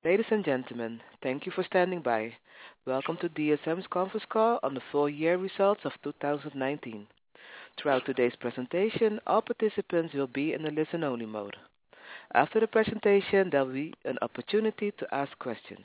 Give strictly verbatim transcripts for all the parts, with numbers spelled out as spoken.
Ladies and gentlemen, thank you for standing by. Welcome to D S M's conference call on the full year results of two thousand nineteen. Throughout today's presentation, all participants will be in a listen-only mode. After the presentation, there will be an opportunity to ask questions.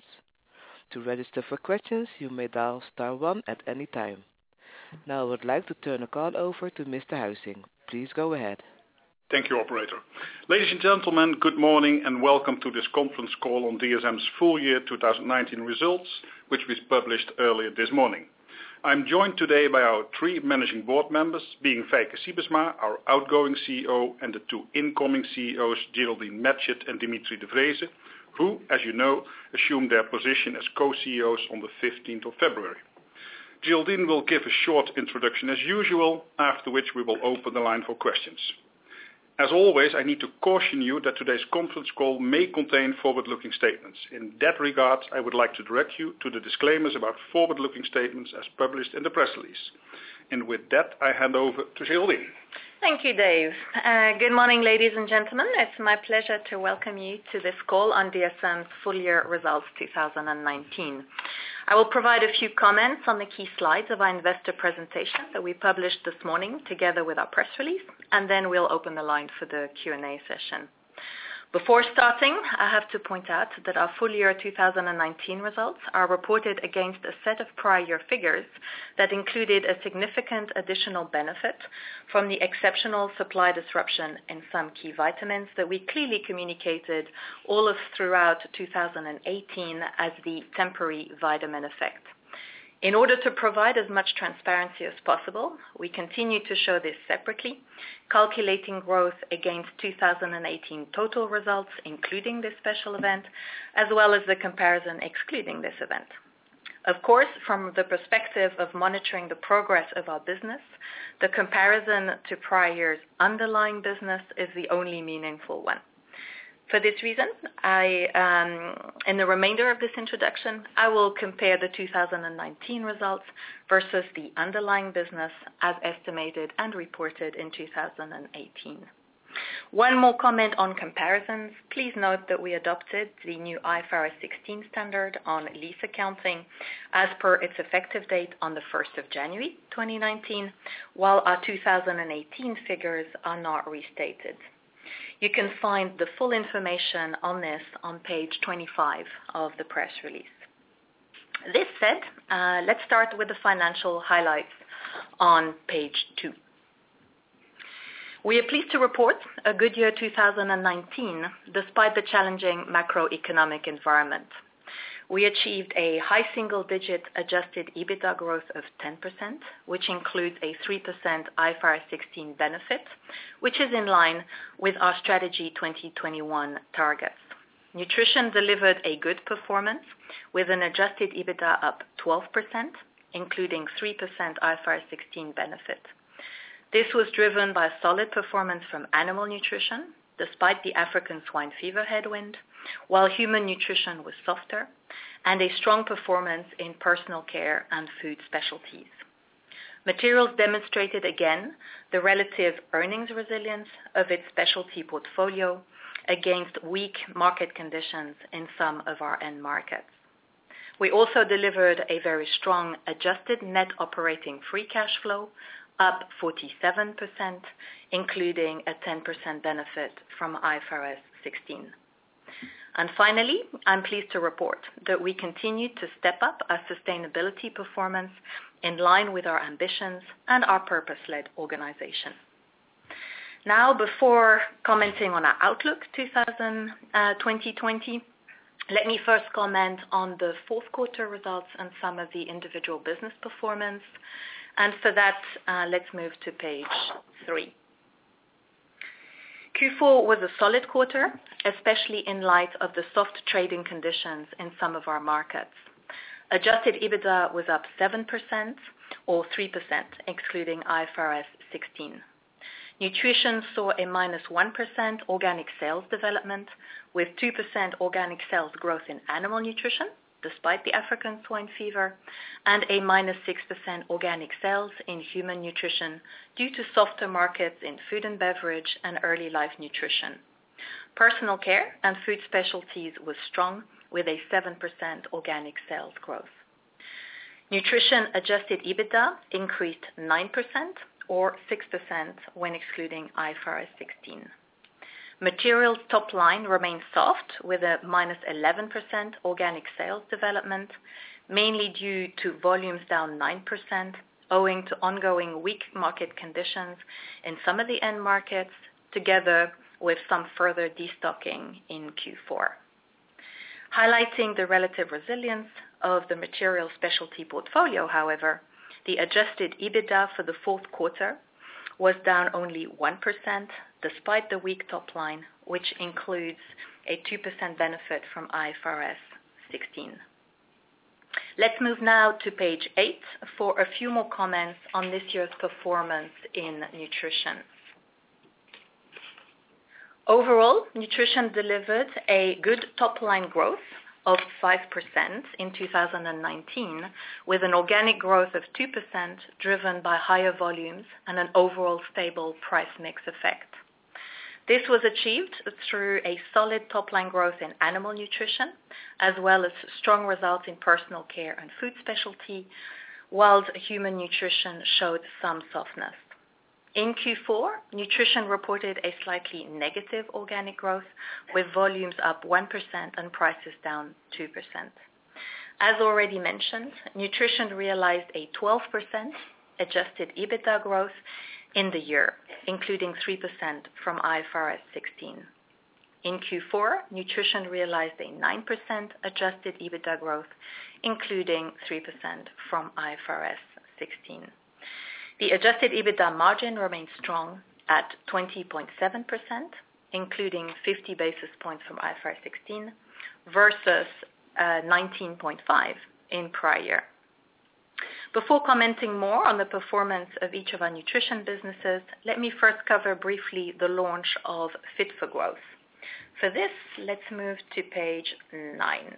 To register for questions, you may dial star one at any time. Now I would like to turn the call over to Mister Huizing. Please go ahead. Thank you, operator. Ladies and gentlemen, good morning and welcome to this conference call on D S M's full year two thousand nineteen results, which was published earlier this morning. I'm joined today by our three managing board members, being Feike Sijbesma, our outgoing C E O, and the two incoming C E Os, Geraldine Matchett and Dimitri de Vreeze, who, as you know, assumed their position as co-C E Os on the fifteenth of February. Geraldine will give a short introduction as usual, after which we will open the line for questions. As always, I need to caution you that today's conference call may contain forward-looking statements. In that regard, I would like to direct you to the disclaimers about forward-looking statements as published in the press release. And with that, I hand over to Geraldine. Thank you, Dave. Uh, good morning, ladies and gentlemen. It's my pleasure to welcome you to this call on D S M's full year results two thousand nineteen. I will provide a few comments on the key slides of our investor presentation that we published this morning together with our press release, and then we'll open the line for the Q and A session. Before starting, I have to point out that our full year two thousand nineteen results are reported against a set of prior year figures that included a significant additional benefit from the exceptional supply disruption in some key vitamins that we clearly communicated all of throughout two thousand eighteen as the temporary vitamin effect. In order to provide as much transparency as possible, we continue to show this separately, calculating growth against two thousand eighteen total results, including this special event, as well as the comparison excluding this event. Of course, from the perspective of monitoring the progress of our business, the comparison to prior year's underlying business is the only meaningful one. For this reason, I, um, in the remainder of this introduction, I will compare the two thousand nineteen results versus the underlying business as estimated and reported in two thousand eighteen. One more comment on comparisons. Please note that we adopted the new I F R S sixteen standard on lease accounting as per its effective date on the first of January twenty nineteen, while our two thousand eighteen figures are not restated. You can find the full information on this on page twenty-five of the press release. This said, uh, let's start with the financial highlights on page two. We are pleased to report a good year two thousand nineteen despite the challenging macroeconomic environment. We achieved a high single-digit adjusted EBITDA growth of ten percent, which includes a three percent I F R S sixteen benefit, which is in line with our Strategy twenty twenty-one targets. Nutrition delivered a good performance with an adjusted EBITDA up twelve percent, including three percent I F R S sixteen benefit. This was driven by solid performance from animal nutrition, despite the African swine fever headwind, while human nutrition was softer, and a strong performance in personal care and food specialties. Materials demonstrated again the relative earnings resilience of its specialty portfolio against weak market conditions in some of our end markets. We also delivered a very strong adjusted net operating free cash flow, up forty-seven percent, including a ten percent benefit from I F R S sixteen. And finally, I'm pleased to report that we continue to step up our sustainability performance in line with our ambitions and our purpose-led organization. Now, before commenting on our outlook twenty twenty, let me first comment on the fourth quarter results and some of the individual business performance. And for that, uh, let's move to page three. Q four was a solid quarter, especially in light of the soft trading conditions in some of our markets. Adjusted EBITDA was up seven percent or three percent, excluding I F R S sixteen. Nutrition saw a minus one percent organic sales development, with two percent organic sales growth in animal nutrition, despite the African swine fever, and a minus six percent organic sales in human nutrition due to softer markets in food and beverage and early life nutrition. Personal care and food specialties was strong with a seven percent organic sales growth. Nutrition adjusted EBITDA increased nine percent or six percent when excluding I F R S sixteen. Materials top line remained soft with a minus eleven percent organic sales development, mainly due to volumes down nine percent, owing to ongoing weak market conditions in some of the end markets, together with some further destocking in Q four. Highlighting the relative resilience of the material specialty portfolio, however, the adjusted EBITDA for the fourth quarter was down only one percent, despite the weak top line, which includes a two percent benefit from I F R S sixteen. Let's move now to page eight for a few more comments on this year's performance in nutrition. Overall, nutrition delivered a good top-line growth of five percent in two thousand nineteen, with an organic growth of two percent driven by higher volumes and an overall stable price mix effect. This was achieved through a solid top-line growth in animal nutrition, as well as strong results in personal care and food specialty, whilst human nutrition showed some softness. In Q four, nutrition reported a slightly negative organic growth, with volumes up one percent and prices down two percent. As already mentioned, nutrition realized a twelve percent adjusted EBITDA growth in the year, including three percent from I F R S sixteen. In Q four, nutrition realized a nine percent adjusted EBITDA growth, including three percent from I F R S sixteen. The adjusted EBITDA margin remains strong at twenty point seven percent, including fifty basis points from I F R S sixteen, versus uh, nineteen point five in prior year. Before commenting more on the performance of each of our nutrition businesses, let me first cover briefly the launch of Fit for Growth. For this, let's move to page nine.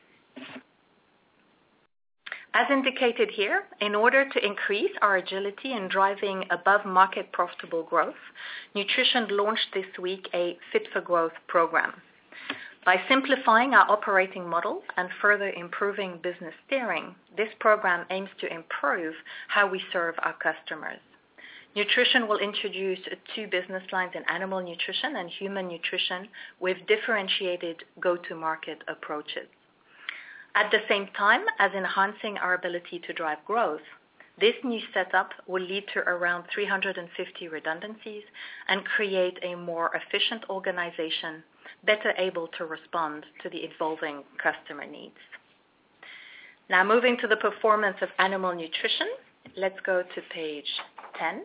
As indicated here, in order to increase our agility in driving above-market profitable growth, Nutrition launched this week a Fit for Growth program. By simplifying our operating model and further improving business steering, this program aims to improve how we serve our customers. Nutrition will introduce two business lines in animal nutrition and human nutrition with differentiated go-to-market approaches. At the same time as enhancing our ability to drive growth, this new setup will lead to around three hundred fifty redundancies and create a more efficient organization, better able to respond to the evolving customer needs. Now moving to the performance of animal nutrition, let's go to page ten.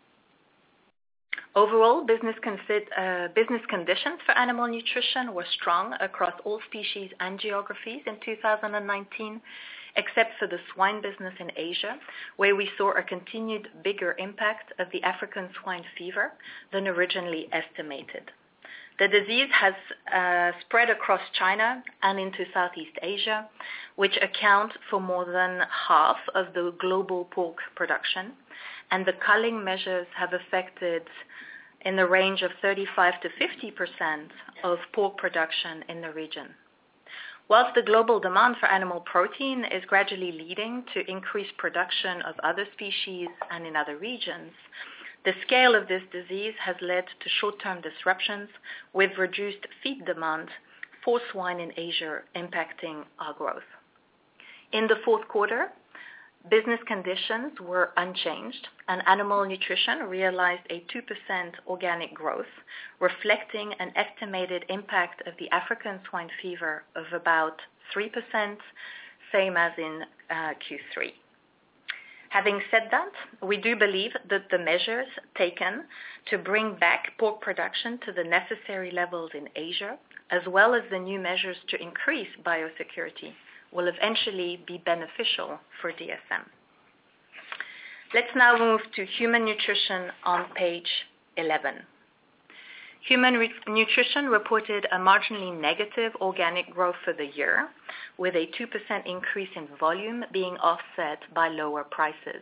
Overall, business, consi- uh, business conditions for animal nutrition were strong across all species and geographies in two thousand nineteen, except for the swine business in Asia, where we saw a continued bigger impact of the African swine fever than originally estimated. The disease has uh, spread across China and into Southeast Asia, which account for more than half of the global pork production, and the culling measures have affected in the range of thirty-five to fifty percent of pork production in the region. Whilst the global demand for animal protein is gradually leading to increased production of other species and in other regions, the scale of this disease has led to short-term disruptions with reduced feed demand for swine in Asia impacting our growth. In the fourth quarter, business conditions were unchanged and animal nutrition realized a two percent organic growth, reflecting an estimated impact of the African swine fever of about three percent, same as in uh, Q three. Having said that, we do believe that the measures taken to bring back pork production to the necessary levels in Asia, as well as the new measures to increase biosecurity, will eventually be beneficial for D S M. Let's now move to human nutrition on page eleven. Human re- nutrition reported a marginally negative organic growth for the year, with a two percent increase in volume being offset by lower prices.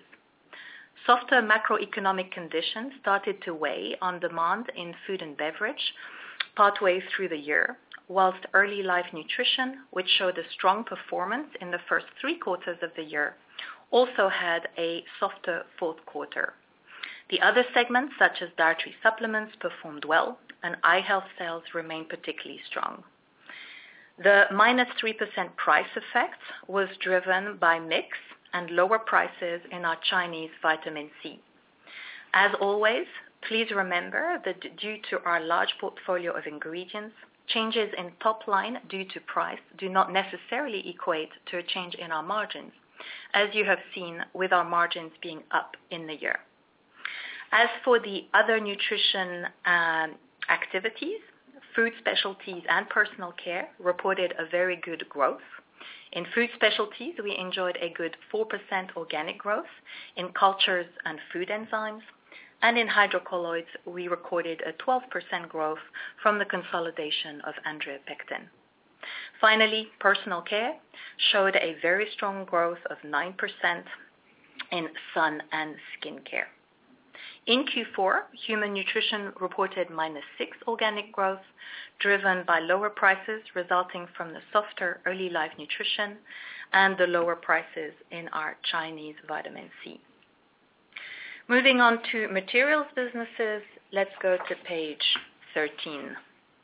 Softer macroeconomic conditions started to weigh on demand in food and beverage, partway through the year, whilst Early Life Nutrition, which showed a strong performance in the first three quarters of the year, also had a softer fourth quarter. The other segments, such as dietary supplements, performed well, and eye health sales remained particularly strong. The minus three percent price effect was driven by mix and lower prices in our Chinese vitamin C. As always, please remember that due to our large portfolio of ingredients, changes in top line due to price do not necessarily equate to a change in our margins, as you have seen with our margins being up in the year. As for the other nutrition um, activities, food specialties and personal care reported a very good growth. In food specialties, we enjoyed a good four percent organic growth in cultures and food enzymes, and in hydrocolloids, we recorded a twelve percent growth from the consolidation of Andre Pectin. Finally, personal care showed a very strong growth of nine percent in sun and skin care. In Q four, human nutrition reported minus six organic growth, driven by lower prices resulting from the softer Early Life Nutrition and the lower prices in our Chinese vitamin C. Moving on to materials businesses, let's go to page thirteen.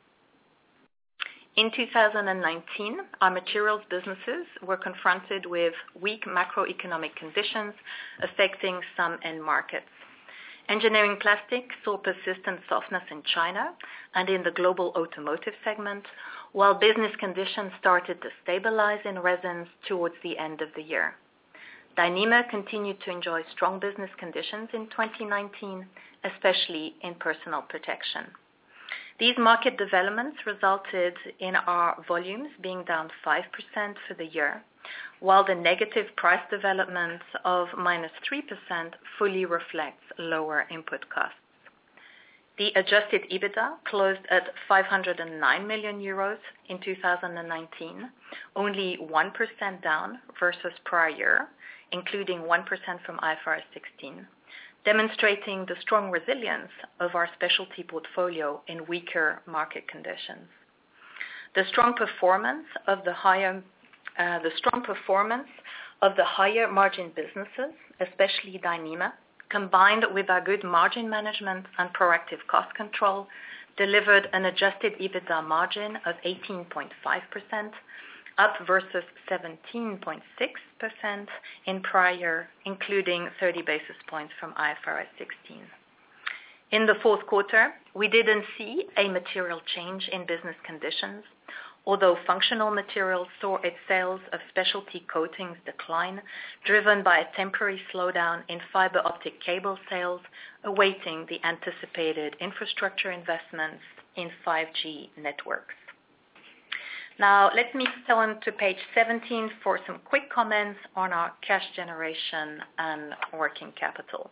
In two thousand nineteen, our materials businesses were confronted with weak macroeconomic conditions affecting some end markets. Engineering plastics saw persistent softness in China and in the global automotive segment, while business conditions started to stabilize in resins towards the end of the year. Dyneema continued to enjoy strong business conditions in twenty nineteen, especially in personal protection. These market developments resulted in our volumes being down five percent for the year, while the negative price development of minus three percent fully reflects lower input costs. The adjusted EBITDA closed at five hundred nine million euros in two thousand nineteen, only one percent down versus prior year, including one percent from I F R S sixteen, demonstrating the strong resilience of our specialty portfolio in weaker market conditions. The strong performance of the higher uh, the strong performance of the higher margin businesses, especially Dyneema, combined with our good margin management and proactive cost control, delivered an adjusted EBITDA margin of eighteen point five percent, up versus seventeen point six percent in prior, including thirty basis points from I F R S sixteen. In the fourth quarter, we didn't see a material change in business conditions, although functional materials saw its sales of specialty coatings decline, driven by a temporary slowdown in fiber optic cable sales, awaiting the anticipated infrastructure investments in five G networks. Now, let me turn to page seventeen for some quick comments on our cash generation and working capital.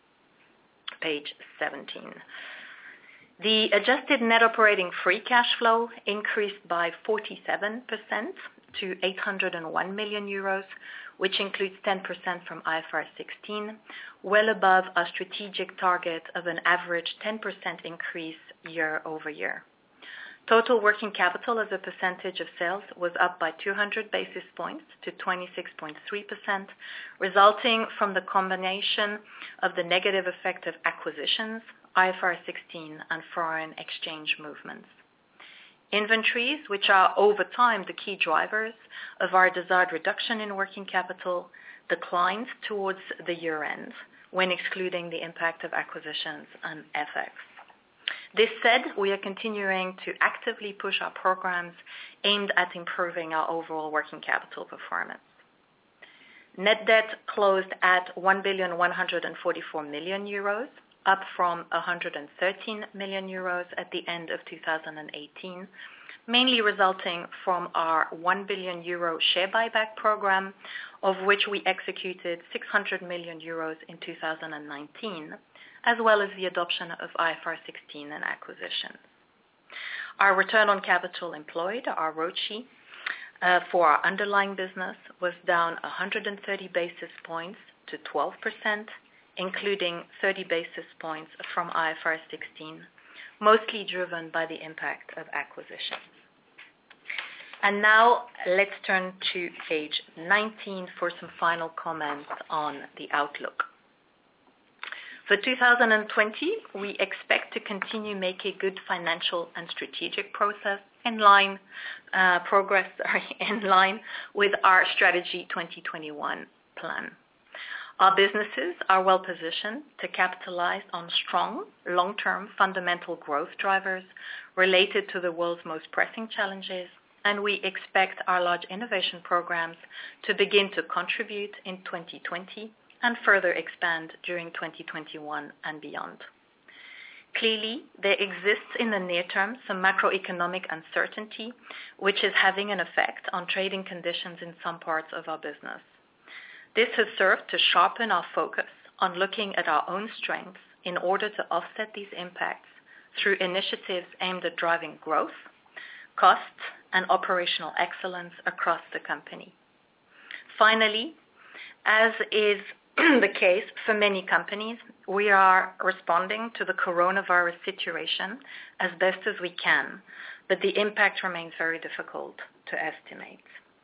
Page seventeen. The adjusted net operating free cash flow increased by forty-seven percent to eight hundred one million euros, which includes ten percent from I F R S sixteen, well above our strategic target of an average ten percent increase year over year. Total working capital as a percentage of sales was up by two hundred basis points to twenty-six point three percent, resulting from the combination of the negative effect of acquisitions, I F R S sixteen, and foreign exchange movements. Inventories, which are over time the key drivers of our desired reduction in working capital, declined towards the year end when excluding the impact of acquisitions and F X. This said, we are continuing to actively push our programs aimed at improving our overall working capital performance. Net debt closed at one billion one hundred forty-four million euros, up from one hundred thirteen million euros at the end of two thousand eighteen, mainly resulting from our one billion euro share buyback program, of which we executed six hundred million euros in two thousand nineteen, as well as the adoption of I F R S sixteen and acquisitions. Our return on capital employed, our R O C E, uh, for our underlying business was down one hundred thirty basis points to twelve percent, including thirty basis points from I F R S sixteen, mostly driven by the impact of acquisitions. And now let's turn to page nineteen for some final comments on the outlook. For two thousand twenty, we expect to continue making good financial and strategic process in line, uh, progress sorry, in line with our Strategy twenty twenty-one plan. Our businesses are well positioned to capitalize on strong, long-term fundamental growth drivers related to the world's most pressing challenges, and we expect our large innovation programs to begin to contribute in twenty twenty and further expand during twenty twenty-one and beyond. Clearly, there exists in the near term some macroeconomic uncertainty, which is having an effect on trading conditions in some parts of our business. This has served to sharpen our focus on looking at our own strengths in order to offset these impacts through initiatives aimed at driving growth, costs, and operational excellence across the company. Finally, as is the case for many companies, we are responding to the coronavirus situation as best as we can, but the impact remains very difficult to estimate.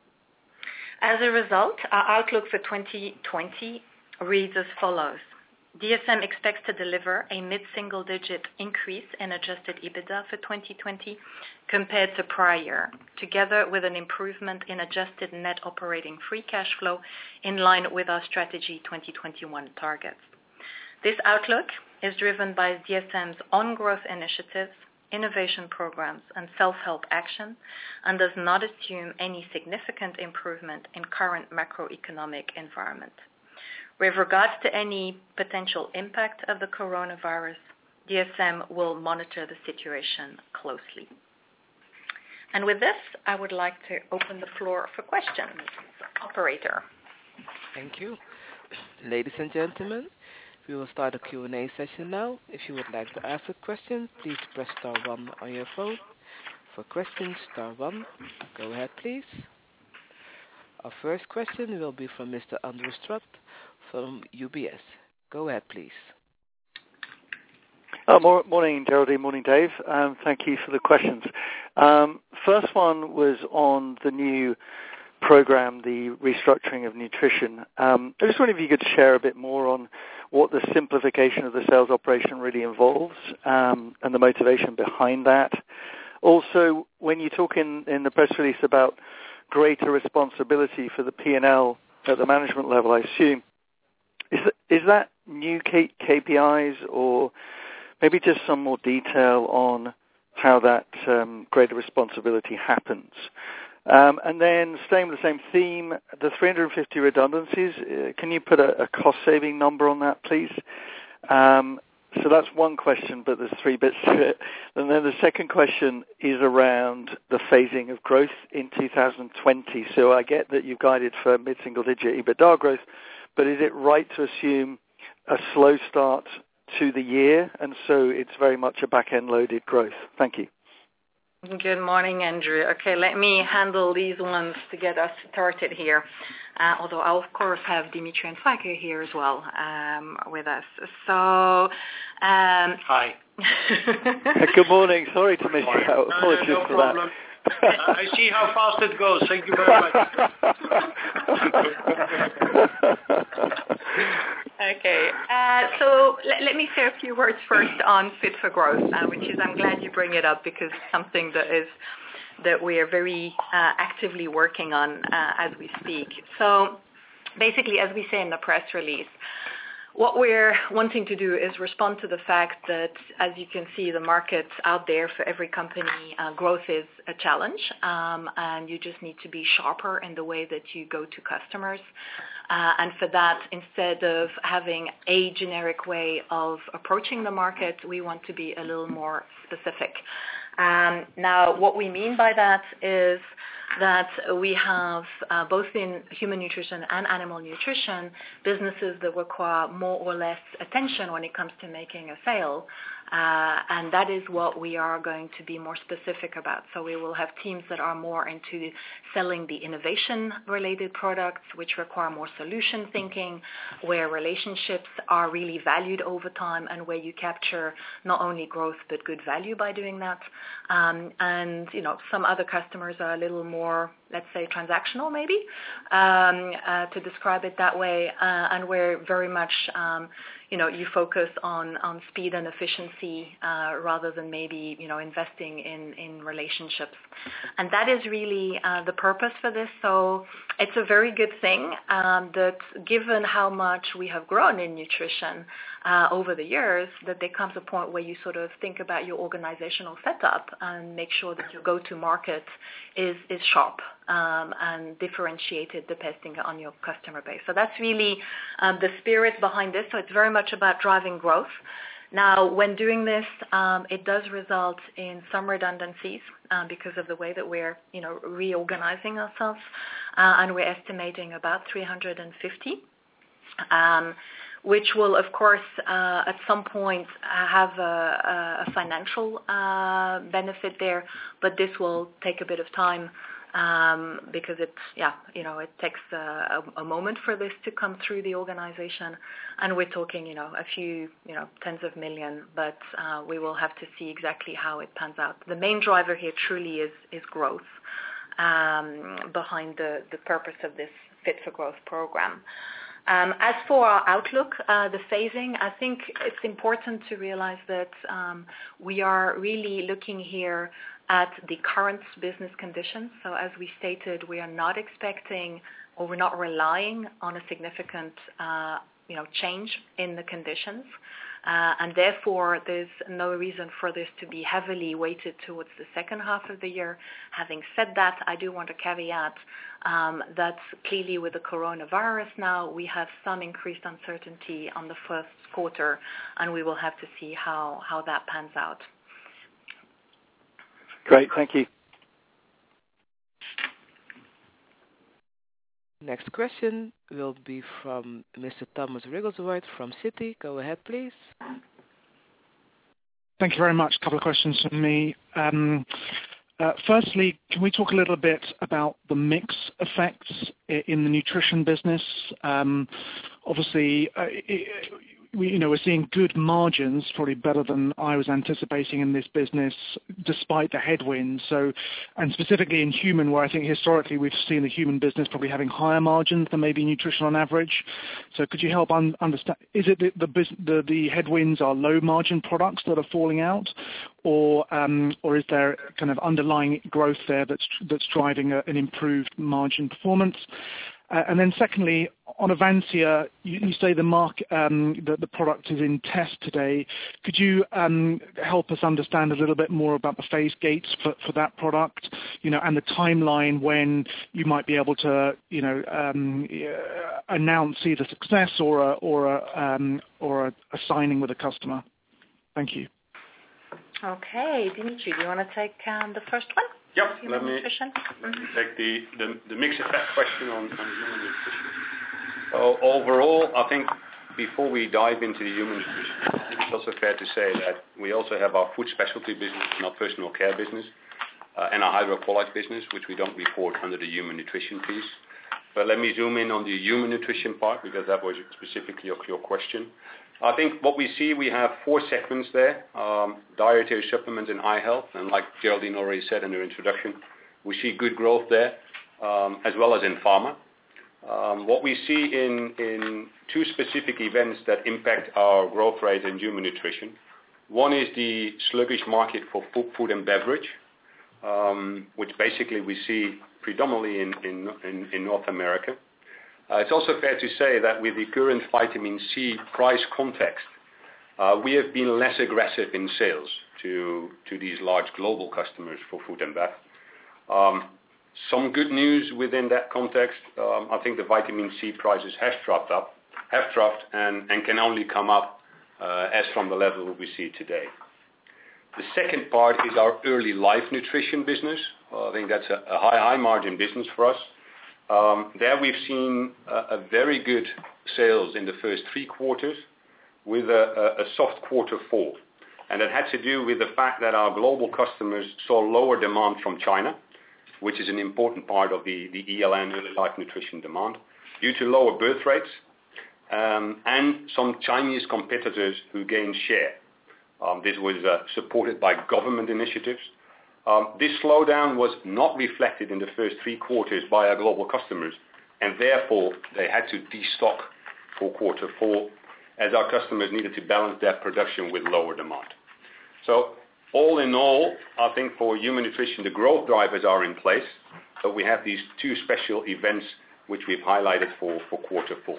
As a result, our outlook for twenty twenty reads as follows. D S M expects to deliver a mid-single-digit increase in adjusted EBITDA for twenty twenty compared to prior year, together with an improvement in adjusted net operating free cash flow in line with our Strategy twenty twenty-one targets. This outlook is driven by D S M's on-growth initiatives, innovation programs, and self-help action, and does not assume any significant improvement in current macroeconomic environment. With regards to any potential impact of the coronavirus, D S M will monitor the situation closely. And with this, I would like to open the floor for questions. Operator. Thank you. Ladies and gentlemen, we will start a Q and A session now. If you would like to ask a question, please press star one on your phone. For questions, star one. Go ahead, please. Our first question will be from Mister Andrew Stott from U B S. Go ahead, please. Oh, morning, Geraldine. Morning, Dave. Um, thank you for the questions. Um, first one was on the new program, the restructuring of nutrition. Um, I just wonder if you could share a bit more on what the simplification of the sales operation really involves um, and the motivation behind that. Also, when you talk in, in the press release about greater responsibility for the P and L at the management level, I assume, is that, is that new K- KPIs or maybe just some more detail on how that um, greater responsibility happens? Um, and then staying with the same theme, the three hundred fifty redundancies, uh, can you put a, a cost-saving number on that, please? Um, so that's one question, but there's three bits to it. And then the second question is around the phasing of growth in two thousand twenty. So I get that you've guided for mid-single-digit EBITDA growth, but is it right to assume a slow start to the year, and so it's very much a back-end loaded growth? Thank you. Good morning, Andrew. Okay, let me handle these ones to get us started here. Uh, although I'll, of course, have Dimitri and Feike here as well um, with us. So, um, Hi. Good morning. Sorry to miss you out. Apologies no, no for problem. that. I see how fast it goes. Thank you very much. Okay, uh, so let, let me say a few words first on Fit for Growth, uh, which is, I'm glad you bring it up because it's something that is that we are very uh, actively working on uh, as we speak. So basically, as we say in the press release, what we're wanting to do is respond to the fact that, as you can see, the markets out there for every company, uh, growth is a challenge, um, and you just need to be sharper in the way that you go to customers. Uh, and for that, instead of having a generic way of approaching the market, we want to be a little more specific. Um, now, what we mean by that is that we have, uh, both in human nutrition and animal nutrition, businesses that require more or less attention when it comes to making a sale, Uh, and that is what we are going to be more specific about. So we will have teams that are more into selling the innovation-related products, which require more solution thinking, where relationships are really valued over time and where you capture not only growth but good value by doing that. Um, and, you know, some other customers are a little more, let's say, transactional maybe, um, uh, to describe it that way, uh, and where very much um, you know, you focus on, on speed and efficiency uh, rather than maybe, you know, investing in, in relationships. And that is really uh, the purpose for this. So it's a very good thing um, that given how much we have grown in nutrition uh, over the years, that there comes a point where you sort of think about your organizational setup and make sure that your go-to market is, is sharp um, and differentiated depending on your customer base. So that's really um, the spirit behind this. So it's very much about driving growth. Now, when doing this, um, it does result in some redundancies uh, because of the way that we're, you know, reorganizing ourselves, uh, and we're estimating about three hundred fifty, um, which will, of course, uh, at some point have a, a financial uh, benefit there, but this will take a bit of time. Um, because it, yeah, you know, it takes a, a, a moment for this to come through the organization, and we're talking, you know, a few, you know, tens of million, but uh, we will have to see exactly how it pans out. The main driver here truly is is growth um, behind the, the purpose of this Fit for Growth program. Um, as for our outlook, uh, the phasing, I think it's important to realize that um, we are really looking here at the current business conditions. So as we stated, we are not expecting or we're not relying on a significant uh, you know, change in the conditions. Uh, and therefore, there's no reason for this to be heavily weighted towards the second half of the year. Having said that, I do want to caveat um, that clearly with the coronavirus now, we have some increased uncertainty on the first quarter, and we will have to see how, how that pans out. Great, thank you. Next question will be from Mister Thomas Wrigglesworth from Citi. Go ahead, please. Thank you very much. A couple of questions from me. Um, uh, firstly, can we talk a little bit about the mix effects in the nutrition business? Um, obviously, uh, it, we, you know, we're seeing good margins, probably better than I was anticipating in this business, despite the headwinds. So, and specifically in human, where I think historically we've seen the human business probably having higher margins than maybe nutrition on average. So, could you help un- understand? Is it the, the the the headwinds are low margin products that are falling out, or um, or is there kind of underlying growth there that's that's driving a, an improved margin performance? Uh, and then secondly, on Avansya, you, you say the mark um, that the product is in test today. Could you um, help us understand a little bit more about the phase gates for, for that product, you know, and the timeline when you might be able to, you know, um, uh, announce either success or a, or a, um, or a, a signing with a customer? Thank you. Okay, Dimitri, do you want to take um, the first one? Yep, human let me, nutrition? let me take the, the, the mix effect question on, on human nutrition. So overall, I think before we dive into the human nutrition, I think it's also fair to say that we also have our food specialty business and our personal care business uh, and our hydrocolloid business, which we don't report under the human nutrition piece. But let me zoom in on the human nutrition part, because that was specifically of your question. I think what we see, we have four segments there, um, dietary supplements and eye health. And like Geraldine already said in her introduction, we see good growth there, um, as well as in pharma. Um, what we see in, in two specific events that impact our growth rate in human nutrition. One is the sluggish market for food, food and beverage, um, which basically we see predominantly in, in, in, in North America. Uh, it's also fair to say that with the current vitamin C price context, uh, we have been less aggressive in sales to, to these large global customers for food and bev. Um, some good news within that context, um, I think the vitamin C prices have dropped up, have dropped and, and can only come up uh, as from the level we see today. The second part is our early life nutrition business. Uh, I think that's a, a high, high margin business for us. Um, there we've seen a, a very good sales in the first three quarters with a, a, a soft quarter four. And that had to do with the fact that our global customers saw lower demand from China, which is an important part of the, the E L N, early life nutrition demand, due to lower birth rates, um, and some Chinese competitors who gained share. Um, this was uh, supported by government initiatives. Um, this slowdown was not reflected in the first three quarters by our global customers, and therefore they had to destock for quarter four, as our customers needed to balance their production with lower demand. So all in all, I think for human nutrition, the growth drivers are in place, but we have these two special events which we've highlighted for, for quarter four.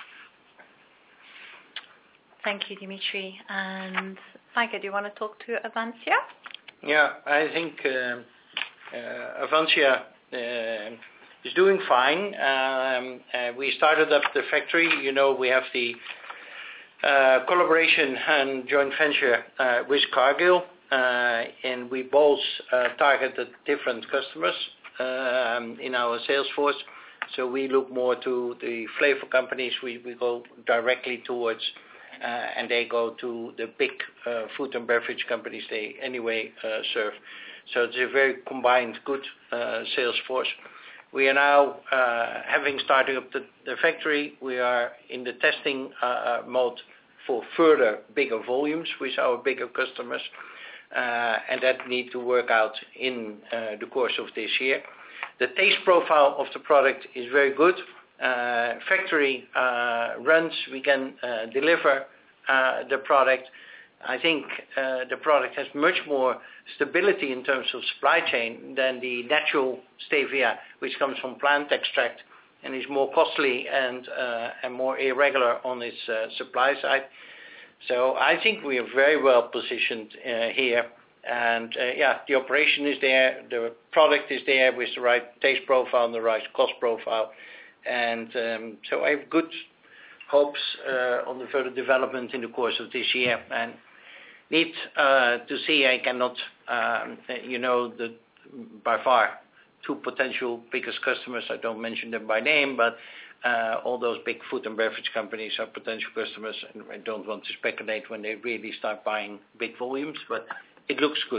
Thank you, Dimitri. And Feike, do you want to talk to Avansya? Yeah, I think uh, uh, Avansya uh, is doing fine. Um, uh, we started up the factory. You know, we have the uh, collaboration and joint venture uh, with Cargill, uh, and we both uh, targeted different customers um, in our sales force. So we look more to the flavor companies. We, we go directly towards, uh, and they go to the big uh, food and beverage companies they anyway uh, serve. So it's a very combined good uh, sales force. We are now, uh, having started up the, the factory, we are in the testing uh, mode for further bigger volumes with our bigger customers, uh, and that need to work out in uh, the course of this year. The taste profile of the product is very good. Uh, factory uh, runs, we can uh, deliver uh, the product. I think uh, the product has much more stability in terms of supply chain than the natural stevia, which comes from plant extract and is more costly and uh, and more irregular on its uh, supply side. So I think we are very well positioned uh, here. And uh, yeah, the operation is there, the product is there with the right taste profile and the right cost profile. And um, so I have good hopes uh, on the further development in the course of this year. And need uh, to see, I cannot, um, you know, the by far two potential biggest customers, I don't mention them by name, but uh, all those big food and beverage companies are potential customers, and I don't want to speculate when they really start buying big volumes, but it looks good.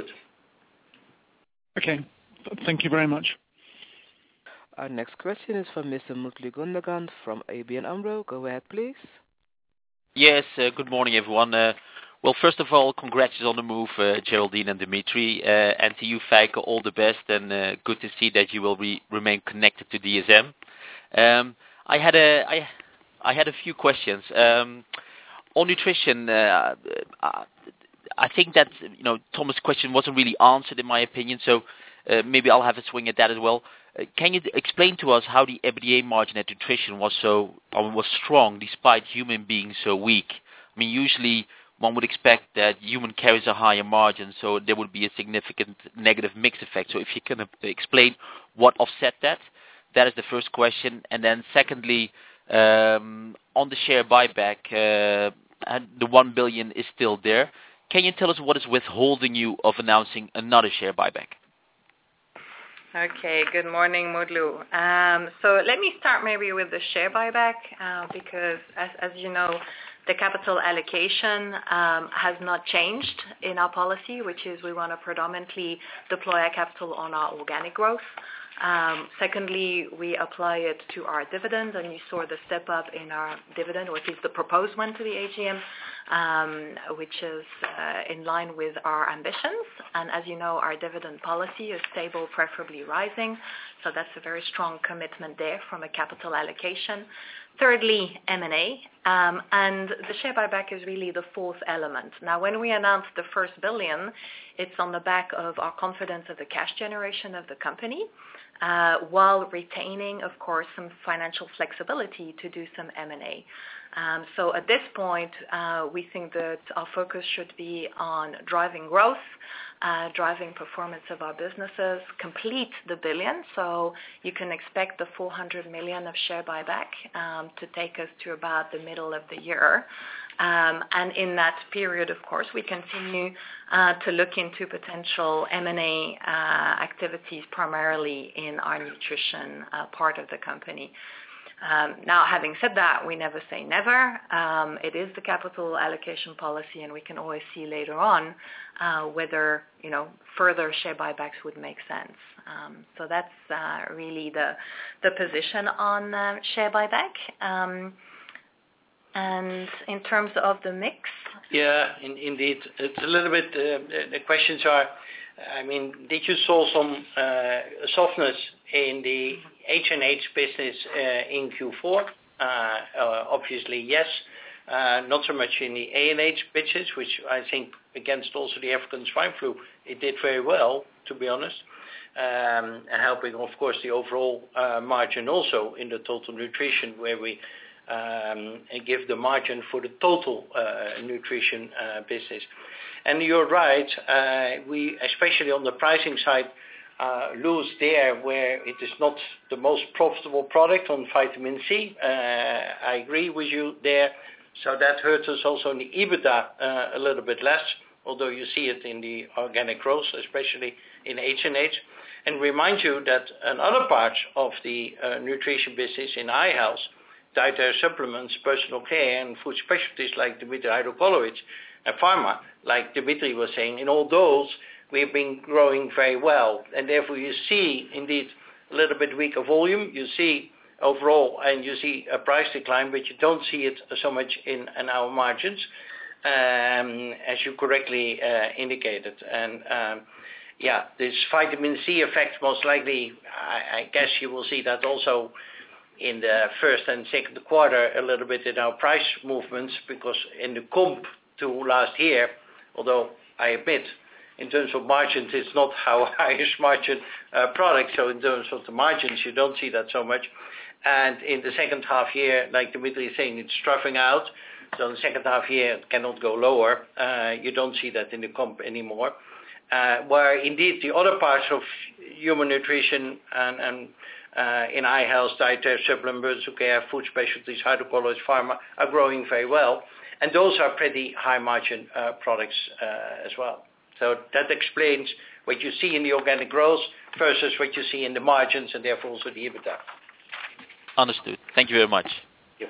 Okay, thank you very much. Our next question is from Mister Mutlu Gundogan from A B N AMRO. Go ahead, please. Yes, uh, good morning, everyone. Uh, well, first of all, congrats on the move, uh, Geraldine and Dimitri. Uh, and to you, Feike, all the best, and uh, good to see that you will re- remain connected to D S M. Um, I had a, I, I had a few questions. Um, on nutrition, uh, uh, I think that, you know, Thomas' question wasn't really answered in my opinion, so uh, maybe I'll have a swing at that as well. Uh, can you explain to us how the EBITDA margin at nutrition was so uh, was strong despite human being so weak? I mean, usually one would expect that human carries a higher margin, so there would be a significant negative mix effect. So if you can uh, explain what offset that, that is the first question. And then secondly, um, on the share buyback, uh, and the one billion is still there. Can you tell us what is withholding you of announcing another share buyback? Okay, good morning, Mutlu. Um, so let me start maybe with the share buyback uh, because, as, as you know, the capital allocation um, has not changed in our policy, which is we want to predominantly deploy our capital on our organic growth. Um, secondly, we apply it to our dividend, and you saw the step up in our dividend, or at least the proposed one to the A G M, um, which is uh, in line with our ambitions. And as you know, our dividend policy is stable, preferably rising. So that's a very strong commitment there from a capital allocation. Thirdly, M and A, um, and the share buyback is really the fourth element. Now, when we announced the first billion, it's on the back of our confidence of the cash generation of the company, uh, while retaining, of course, some financial flexibility to do some M and A. Um, so at this point, uh, we think that our focus should be on driving growth, uh, driving performance of our businesses, complete the billion. So you can expect the four hundred million of share buyback um, to take us to about the middle of the year. Um, and in that period, of course, we continue uh, to look into potential M and A uh, activities, primarily in our nutrition uh, part of the company. Um, now, having said that, we never say never. Um, it is the capital allocation policy, and we can always see later on uh, whether, you know, further share buybacks would make sense. Um, so that's uh, really the the position on uh, share buyback. Um, and in terms of the mix, yeah, in, indeed, it's a little bit. Uh, the questions are, I mean, did you saw some uh, softness in the H and H business uh, in Q four? Uh, uh, obviously, yes. Uh, not so much in the A and H business, which I think against also the African swine flu, it did very well, to be honest, um, helping, of course, the overall uh, margin also in the total nutrition, where we um, give the margin for the total uh, nutrition uh, business. And you're right, uh, we, especially on the pricing side, uh, lose there where it is not the most profitable product on vitamin C. Uh, I agree with you there. So that hurts us also in the EBITDA uh, a little bit less, although you see it in the organic growth, especially in H and H. And remind you that another part of the uh, nutrition business in eye health, dietary supplements, personal care, and food specialties like Dimitri Hydrocolloids and pharma, like Dimitri was saying, in all those, we've been growing very well. And therefore you see, indeed, a little bit weaker volume. You see overall, and you see a price decline, but you don't see it so much in, in our margins, um, as you correctly uh, indicated. And um, yeah, this vitamin C effect, most likely, I, I guess you will see that also in the first and second quarter a little bit in our price movements, because in the comp to last year, although I admit, in terms of margins, it's not our highest margin uh, product, so in terms of the margins, you don't see that so much. And in the second half year, like Dimitri is saying, it's troughing out. So in the second half year, it cannot go lower. Uh, you don't see that in the comp anymore. Uh, where indeed the other parts of human nutrition and, and uh, in eye health, dietary supplements, care, food specialties, hydrocolloids, pharma are growing very well. And those are pretty high margin uh, products uh, as well. So that explains what you see in the organic growth versus what you see in the margins and therefore also the EBITDA. Understood. Thank you very much. Yep.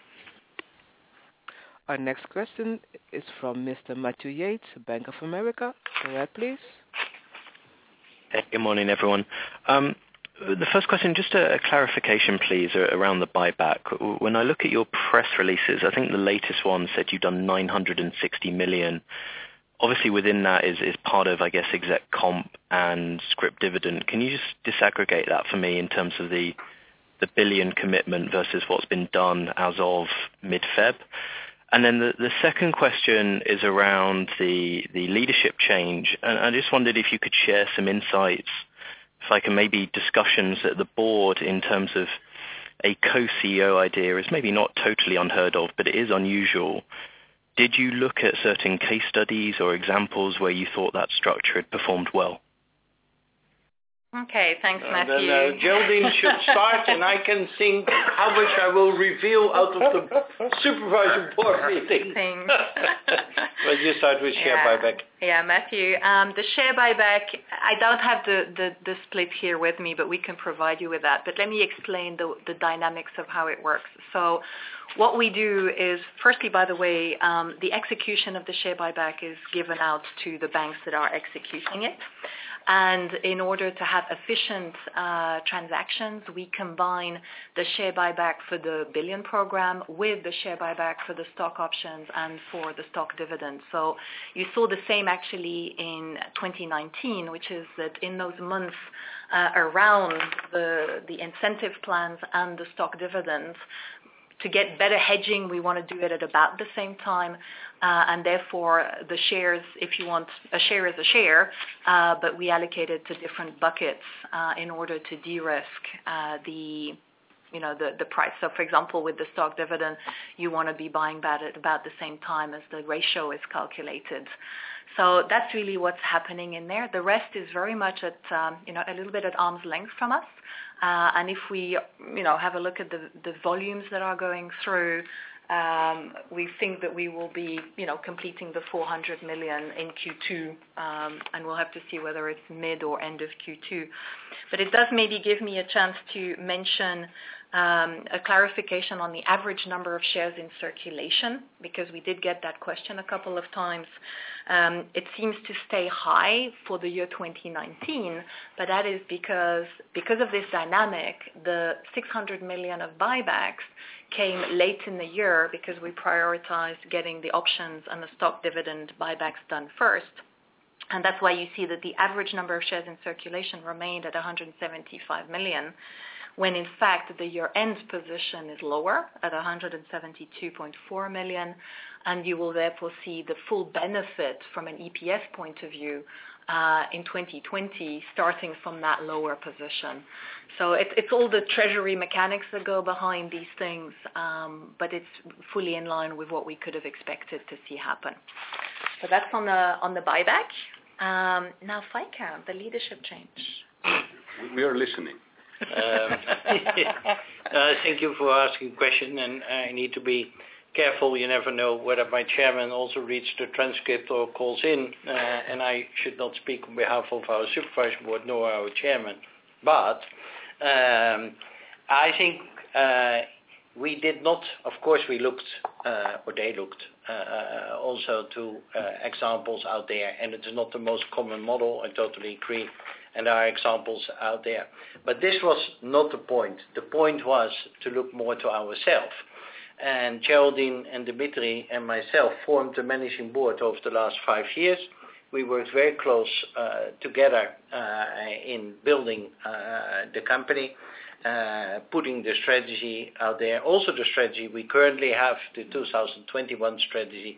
Our next question is from Mister Matthew Yates, Bank of America. Go ahead, please. Hey, good morning, everyone. Um, the first question, just a, a clarification, please, around the buyback. When I look at your press releases, I think the latest one said you've done nine hundred sixty million. Obviously, within that is, is part of, I guess, exec comp and scrip dividend. Can you just disaggregate that for me in terms of the the billion commitment versus what's been done as of mid-Feb? And then the, the second question is around the, the leadership change. And I just wondered if you could share some insights, if I can maybe discussions at the board in terms of a co-C E O idea is maybe not totally unheard of, but it is unusual. Did you look at certain case studies or examples where you thought that structure had performed well? Okay, thanks, Matthew. Uh, then uh, Geraldine should start, and I can think how much I will reveal out of the supervisory board meeting. Well, you start with share yeah. buyback. Yeah, Matthew. Um, the share buyback, I don't have the, the, the split here with me, but we can provide you with that. But let me explain the, the dynamics of how it works. So what we do is, firstly, by the way, um, the execution of the share buyback is given out to the banks that are executing it. And in order to have efficient uh, transactions, we combine the share buyback for the billion program with the share buyback for the stock options and for the stock dividend. So you saw the same actually in twenty nineteen, which is that in those months uh, around the, the incentive plans and the stock dividends, to get better hedging, we want to do it at about the same time. Uh, and therefore, the shares, if you want, a share is a share, uh, but we allocate it to different buckets uh, in order to de-risk uh, the, you know, the, the price. So, for example, with the stock dividend, you want to be buying that at about the same time as the ratio is calculated. So that's really what's happening in there. The rest is very much at, um, you know, a little bit at arm's length from us. Uh, and if we, you know, have a look at the, the volumes that are going through, Um, we think that we will be, you know, completing the four hundred million in Q two, um, and we'll have to see whether it's mid or end of Q two. But it does maybe give me a chance to mention um, a clarification on the average number of shares in circulation, because we did get that question a couple of times. Um, it seems to stay high for the year twenty nineteen, but that is because because of this dynamic, the six hundred million of buybacks came late in the year because we prioritized getting the options and the stock dividend buybacks done first. And that's why you see that the average number of shares in circulation remained at one hundred seventy-five million, when in fact the year-end position is lower at one hundred seventy-two point four million, and you will therefore see the full benefit from an E P S point of view uh, in twenty twenty, starting from that lower position. So it, it's all the treasury mechanics that go behind these things, um, but it's fully in line with what we could have expected to see happen. So that's on the on the buyback. Um, now, Feike, the leadership change. We are listening. um, uh, thank you for asking a question, and I need to be careful. You never know whether my chairman also reads the transcript or calls in, uh, and I should not speak on behalf of our supervisory board nor our chairman. But um, I think uh, we did not, of course we looked, uh, or they looked, uh, also to uh, examples out there, and it is not the most common model, I totally agree, and there are examples out there. But this was not the point. The point was to look more to ourselves. And Geraldine and Dimitri and myself formed the managing board over the last five years. We worked very close uh, together uh, in building uh, the company, uh, putting the strategy out there. Also the strategy we currently have, the two thousand twenty-one strategy.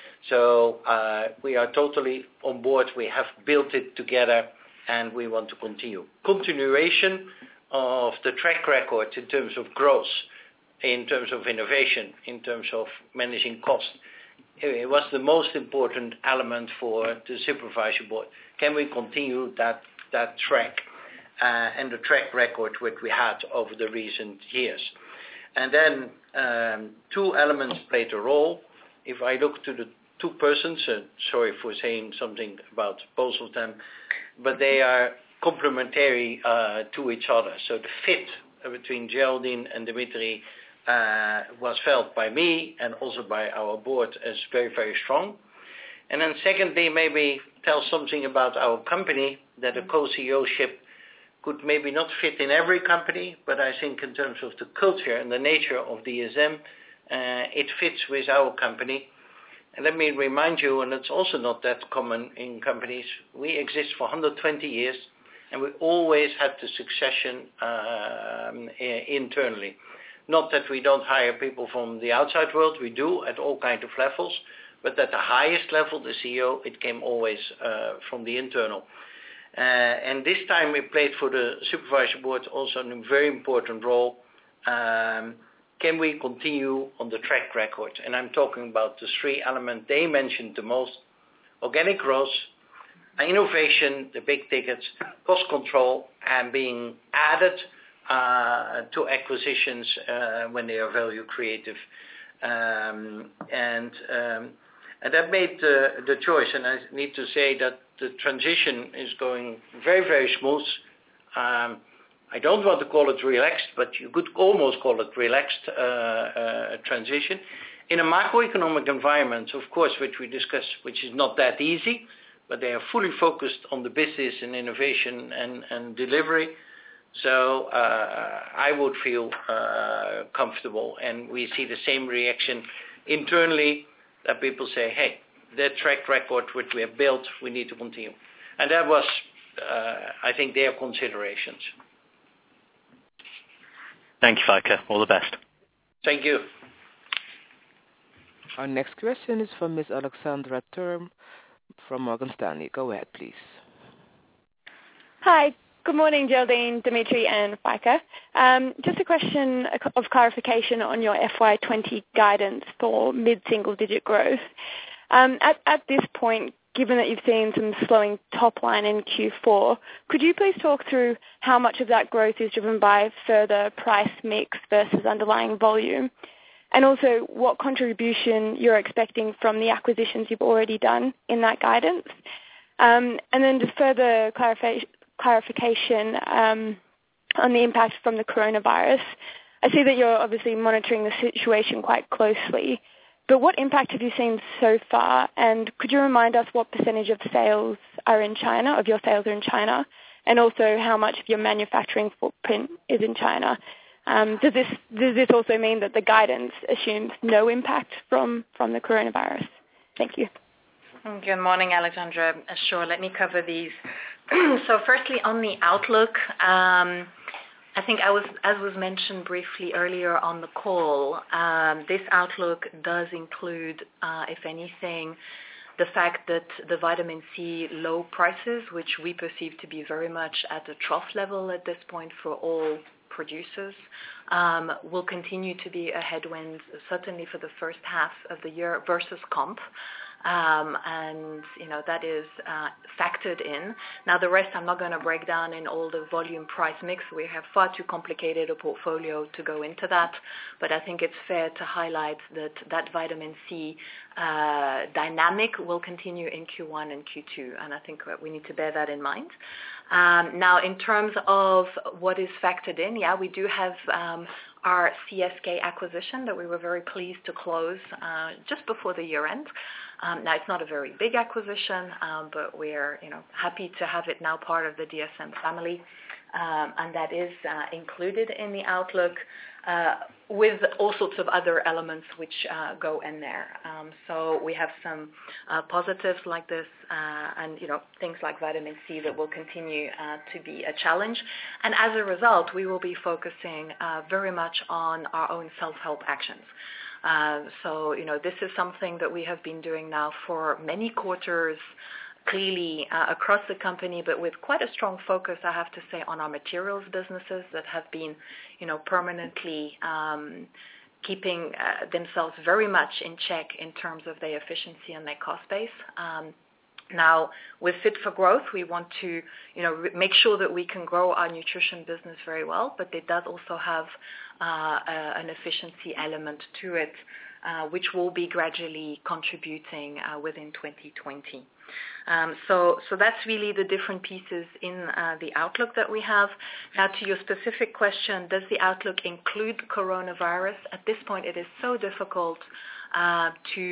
So uh, we are totally on board. We have built it together and we want to continue. Continuation of the track record in terms of growth, in terms of innovation, in terms of managing cost. It was the most important element for the supervisory board. Can we continue that, that track uh, and the track record which we had over the recent years? And then um, two elements played a role. If I look to the two persons, uh, sorry for saying something about both of them, but they are complementary uh, to each other. So the fit between Geraldine and Dimitri Uh, was felt by me and also by our board as very, very strong. And then secondly, maybe tell something about our company, that a co-C E O-ship could maybe not fit in every company, but I think in terms of the culture and the nature of D S M, uh, it fits with our company. And let me remind you, and it's also not that common in companies, we exist for one hundred twenty years, and we always had the succession um, internally. Not that we don't hire people from the outside world, we do at all kinds of levels, but at the highest level, the C E O, it came always uh, from the internal. Uh, and this time we played for the supervisory board also a very important role. Um, can we continue on the track record? And I'm talking about the three elements they mentioned the most: organic growth, innovation, the big tickets, cost control, and being added Uh, to acquisitions uh, when they are value creative, um, and um, and that made the, the choice. And I need to say that the transition is going very, very smooth. Um, I don't want to call it relaxed, but you could almost call it relaxed uh, uh, transition in a macroeconomic environment, of course, which we discussed, which is not that easy, but they are fully focused on the business and innovation and, and delivery. So uh, I would feel uh, comfortable, and we see the same reaction internally, that people say, hey, that track record which we have built, we need to continue. And that was, uh, I think, their considerations. Thank you, Feike. All the best. Thank you. Our next question is from Miz Alexandra Turm from Morgan Stanley. Go ahead, please. Hi. Good morning, Geraldine, Dimitri, and Feike. Um, just a question of clarification on your F Y twenty guidance for mid-single-digit growth. Um, at, at this point, given that you've seen some slowing top line in Q four, could you please talk through how much of that growth is driven by further price mix versus underlying volume? and also what contribution you're expecting from the acquisitions you've already done in that guidance. Um, and then just further clarifi- clarification um, on the impact from the coronavirus. I see that you're obviously monitoring the situation quite closely, but what impact have you seen so far? And could you remind us what percentage of sales are in China, of your sales are in China, and also how much of your manufacturing footprint is in China? Um, does this does this also mean that the guidance assumes no impact from, from the coronavirus? Thank you. Good morning, Alexandra. Uh, sure, let me cover these. So firstly, on the outlook, um, I think I was, as was mentioned briefly earlier on the call, um, this outlook does include, uh, if anything, the fact that the vitamin C low prices, which we perceive to be very much at the trough level at this point for all producers, um, will continue to be a headwind, certainly for the first half of the year versus comp. Um, and, you know, that is uh, factored in. Now, the rest I'm not going to break down in all the volume price mix. We have far too complicated a portfolio to go into that. But I think it's fair to highlight that that vitamin C uh, dynamic will continue in Q one and Q two. And I think we need to bear that in mind. Um, now, in terms of what is factored in, yeah, we do have um, our C S K acquisition that we were very pleased to close uh, just before the year end. Um, now, it's not a very big acquisition, um, but we're you know happy to have it now part of the D S M family, um, and that is uh, included in the outlook uh, with all sorts of other elements which uh, go in there. Um, so we have some uh, positives like this, uh, and you know things like vitamin C that will continue uh, to be a challenge. And as a result, we will be focusing uh, very much on our own self-help actions. Uh, so, you know, this is something that we have been doing now for many quarters, clearly uh, across the company, but with quite a strong focus, I have to say, on our materials businesses that have been, you know, permanently um, keeping uh, themselves very much in check in terms of their efficiency and their cost base. Um, Now, with Fit for Growth, we want to, you know, make sure that we can grow our nutrition business very well, but it does also have uh, a, an efficiency element to it, uh, which will be gradually contributing uh, within twenty twenty. Um, so, so that's really the different pieces in uh, the outlook that we have. Now, to your specific question, does the outlook include coronavirus? At this point, it is so difficult Uh, to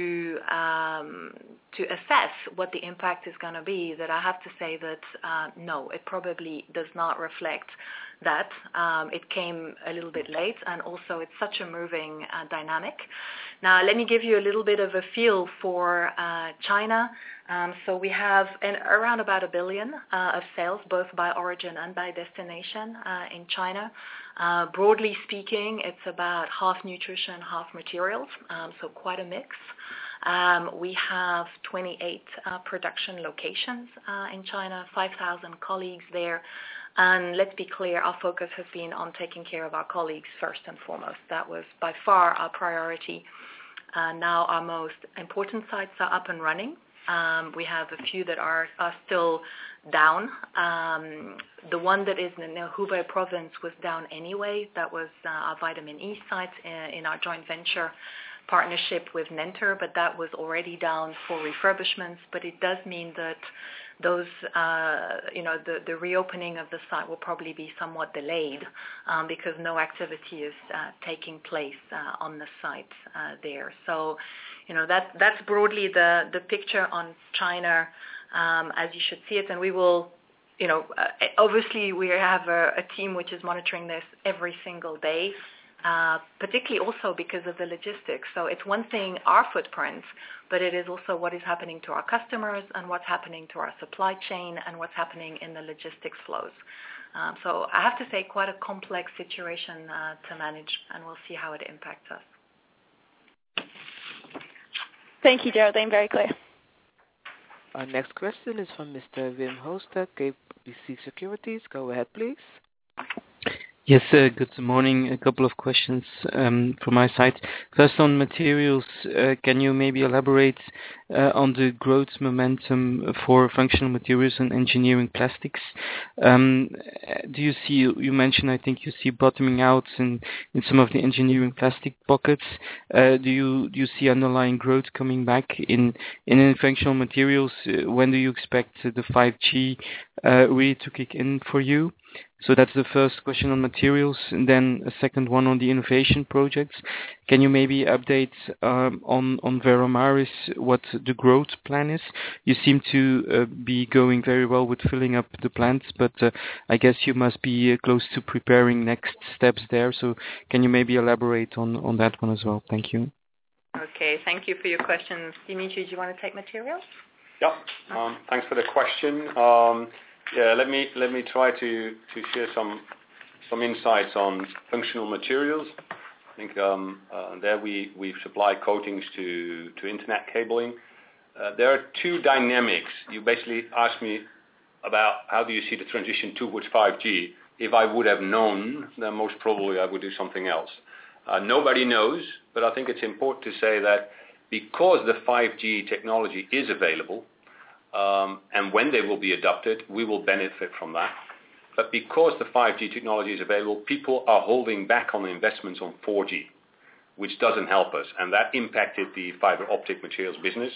um, to assess what the impact is going to be that I have to say that uh, no, it probably does not reflect that. Um, it came a little bit late, and also it's such a moving uh, dynamic. Now, let me give you a little bit of a feel for uh, China. Um, so we have an, around about a billion uh, of sales, both by origin and by destination uh, in China. Uh, broadly speaking, it's about half nutrition, half materials, um, so quite a mix. Um, we have twenty-eight uh, production locations uh, in China, five thousand colleagues there. And let's be clear, our focus has been on taking care of our colleagues first and foremost. That was by far our priority. Uh, now our most important sites are up and running. Um, we have a few that are, are still down. Um, the one that is in the Hubei province was down anyway. That was uh, our vitamin E site in, in our joint venture partnership with Nenter, but that was already down for refurbishments. But it does mean that those, uh, you know, the, the reopening of the site will probably be somewhat delayed um, because no activity is uh, taking place uh, on the site uh, there. So, you know, that that's broadly the, the picture on China um, as you should see it. And we will, you know, uh, obviously we have a, a team which is monitoring this every single day, uh, particularly also because of the logistics. So it's one thing, our footprint, but it is also what is happening to our customers and what's happening to our supply chain and what's happening in the logistics flows. Um, so I have to say quite a complex situation uh, to manage, and we'll see how it impacts us. Thank you, Geraldine. Very clear. Our next question is from Mister Wim Hoste, K B C Securities. Go ahead, please. Yes, uh, good morning. A couple of questions um, from my side. First, on materials, uh, can you maybe elaborate uh, on the growth momentum for functional materials and engineering plastics? Um, do you see, you mentioned, I think you see bottoming out in, in some of the engineering plastic pockets. Uh, do you do you see underlying growth coming back in, in functional materials? Uh, when do you expect the five G uh, really to kick in for you? So that's the first question on materials, and then a second one on the innovation projects. Can you maybe update um, on on Veramaris what the growth plan is? You seem to uh, be going very well with filling up the plants, but uh, I guess you must be uh, close to preparing next steps there. So can you maybe elaborate on, on that one as well? Thank you. Okay, thank you for your questions. Dimitri, do you want to take materials? Yeah, um, thanks for the question. Um, Yeah, let me let me try to, to share some some insights on functional materials. I think um, uh, there we we supply coatings to to internet cabling. Uh, there are two dynamics. You basically asked me about how do you see the transition towards five G. If I would have known, then most probably I would do something else. Uh, nobody knows, but I think it's important to say that because the five G technology is available. Um, and when they will be adopted, we will benefit from that. But because the five G technology is available, people are holding back on investments on four G, which doesn't help us. And that impacted the fiber optic materials business.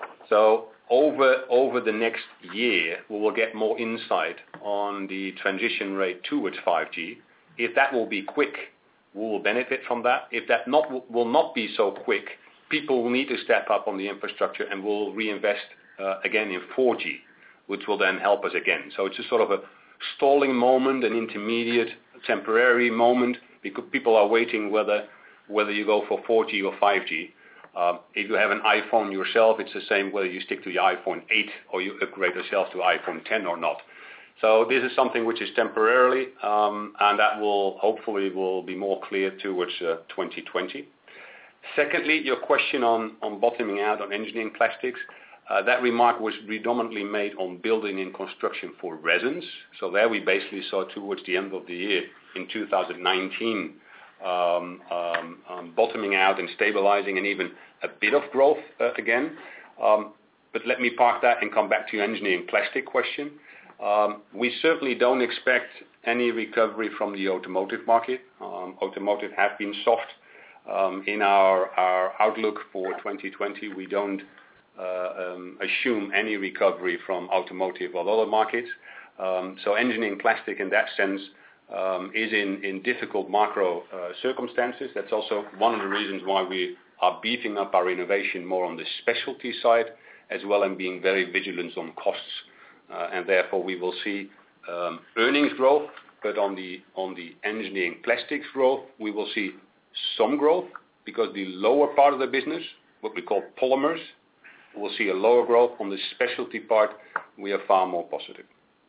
So over, over the next year, we will get more insight on the transition rate towards five G. If that will be quick, we will benefit from that. If that not, will not be so quick, people will need to step up on the infrastructure and will reinvest Uh, again in four G, which will then help us again. So it's a sort of a stalling moment, an intermediate, temporary moment, because people are waiting whether whether you go for four G or five G. Uh, if you have an iPhone yourself, it's the same whether you stick to the iPhone eight or you upgrade yourself to iPhone ten or not. So this is something which is temporarily, um, and that will hopefully will be more clear towards uh, twenty twenty. Secondly, your question on, on bottoming out on engineering plastics. Uh, that remark was predominantly made on building and construction for resins. So there we basically saw towards the end of the year in two thousand nineteen um, um, um, bottoming out and stabilizing and even a bit of growth uh, again. Um, but let me park that and come back to your engineering plastic question. Um, we certainly don't expect any recovery from the automotive market. Um, automotive have been soft. Um, in our, our outlook for twenty twenty, we don't Uh, um, assume any recovery from automotive or other markets. Um, so engineering plastic in that sense um, is in, in difficult macro uh, circumstances. That's also one of the reasons why we are beefing up our innovation more on the specialty side as well and being very vigilant on costs. Uh, and therefore we will see um, earnings growth, but on the, on the engineering plastics growth, we will see some growth because the lower part of the business, what we call polymers, we'll see a lower growth. On the specialty part, we are far more positive.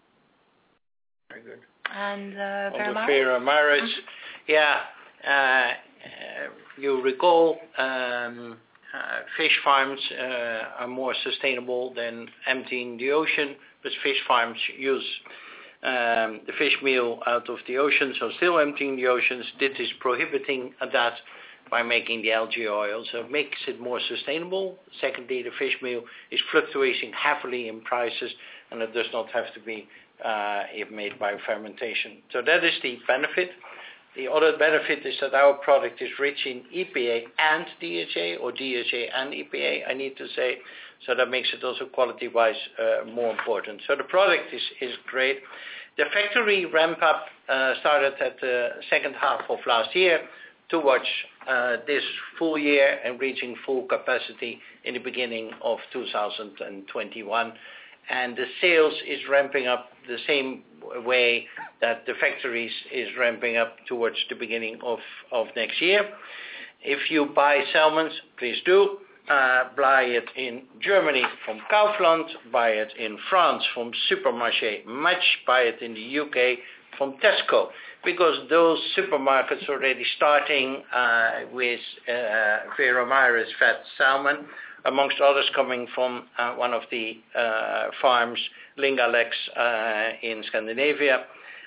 Very good. And uh, on the Veramaris, yeah, uh, uh, you recall um, uh, fish farms uh, are more sustainable than emptying the ocean, but fish farms use um, the fish meal out of the ocean, so still emptying the oceans. This is prohibiting that by making the algae oil, so it makes it more sustainable. Secondly, the fish meal is fluctuating heavily in prices, and it does not have to be uh, made by fermentation. So that is the benefit. The other benefit is that our product is rich in E P A and D H A, or D H A and E P A, I need to say. So that makes it also quality-wise uh, more important. So the product is, is great. The factory ramp-up uh, started at the second half of last year towards uh, this full year and reaching full capacity in the beginning of two thousand twenty-one. And the sales is ramping up the same way that the factories is ramping up towards the beginning of, of next year. If you buy salmons, please do. Uh, buy it in Germany from Kaufland, buy it in France from Supermarché Match, buy it in the U K from Tesco, because those supermarkets are already starting uh, with uh, Veramaris fat salmon, amongst others coming from uh, one of the uh, farms, Lingalex, uh, in Scandinavia.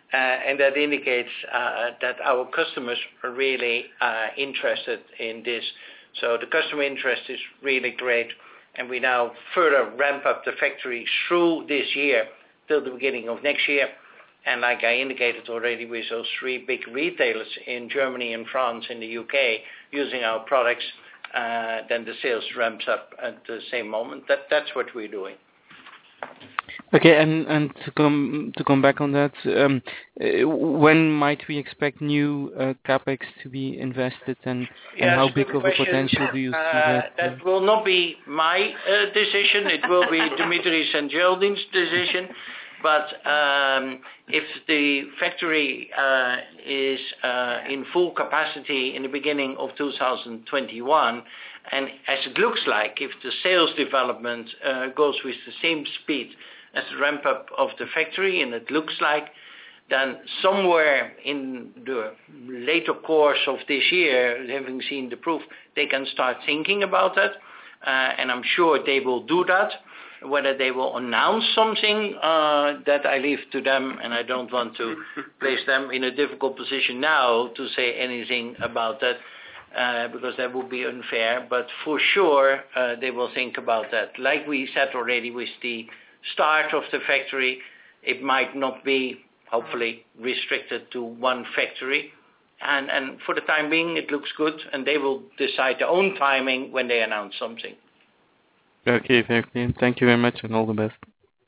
uh, and that indicates uh, that our customers are really uh, interested in this. So the customer interest is really great, and we now further ramp up the factory through this year till the beginning of next year. And like I indicated already, with those three big retailers in Germany and France and the U K using our products, uh, then the sales ramps up at the same moment. That that's what we're doing. Okay, and, and to come to come back on that, um, uh, when might we expect new uh, capex to be invested, and, and yes, how big of a question. potential do you see uh, that? That will not be my uh, decision. It will be Dimitri's and Geraldine's decision. But um, if the factory uh, is uh, in full capacity in the beginning of two thousand twenty-one, and as it looks like, if the sales development uh, goes with the same speed as the ramp up of the factory, and it looks like, then somewhere in the later course of this year, having seen the proof, they can start thinking about that, uh, and I'm sure they will do that. Whether they will announce something, uh, that I leave to them, and I don't want to place them in a difficult position now to say anything about that, uh, because that would be unfair. But for sure, uh, they will think about that. Like we said already with the start of the factory, it might not be, hopefully, restricted to one factory. And, and for the time being, it looks good, and they will decide their own timing when they announce something. Okay, very clear. Thank you very much, and all the best.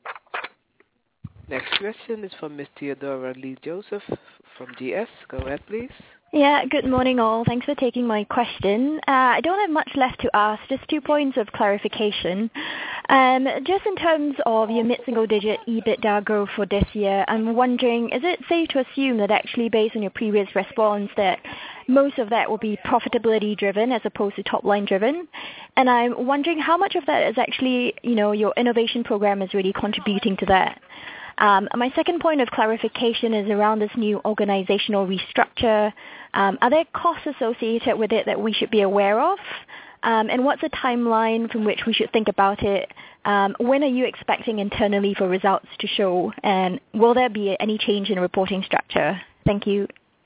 Next question is from Miz Theodora Lee Joseph from G S. Go ahead, please. Yeah, good morning all. Thanks for taking my question. Uh, I don't have much left to ask, just two points of clarification. Um, just in terms of your mid-single digit EBITDA growth for this year, I'm wondering, is it safe to assume that actually based on your previous response that most of that will be profitability driven as opposed to top line driven? And I'm wondering how much of that is actually, you know, your innovation program is really contributing to that. Um, my second point of clarification is around this new organizational restructure. Um, are there costs associated with it that we should be aware of? Um, and what's the timeline from which we should think about it? Um, when are you expecting internally for results to show? And will there be any change in reporting structure? Thank you.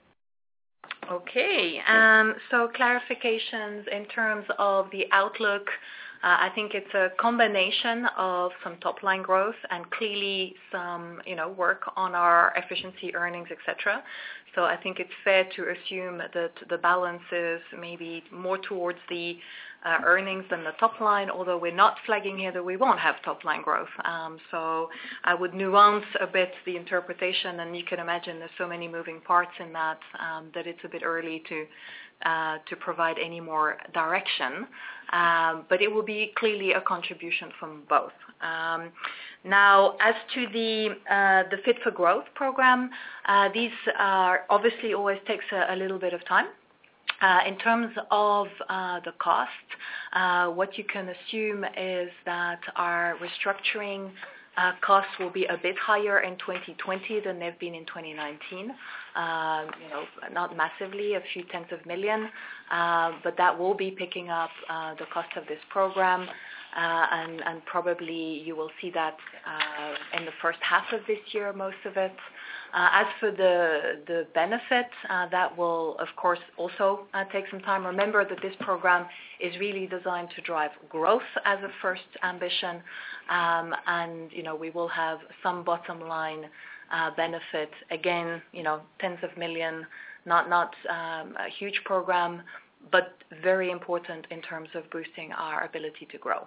Okay, um, so clarifications in terms of the outlook. Uh, I think it's a combination of some top-line growth and clearly some, you know, work on our efficiency, earnings, et cetera. So I think it's fair to assume that the balance is maybe more towards the uh, earnings than the top line, although we're not flagging here that we won't have top-line growth. Um, so I would nuance a bit the interpretation, and you can imagine there's so many moving parts in that um, that it's a bit early to Uh, to provide any more direction, um, but it will be clearly a contribution from both. Um, now, as to the uh, the Fit for Growth program, uh, these are obviously always takes a, a little bit of time. Uh, in terms of uh, the cost, uh, what you can assume is that our restructuring Uh, costs will be a bit higher in twenty twenty than they've been in twenty nineteen. Uh, you know, not massively, a few tens of million, uh, but that will be picking up uh, the cost of this program, uh, and, and probably you will see that uh, in the first half of this year, most of it. Uh, as for the the benefit, uh, that will, of course, also uh, take some time. Remember that this program is really designed to drive growth as a first ambition, um, and you know we will have some bottom line uh, benefit. Again, you know, tens of million, not not um, a huge program, but very important in terms of boosting our ability to grow.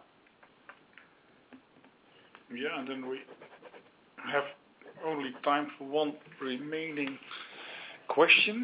Yeah, and then we have only time for one remaining question.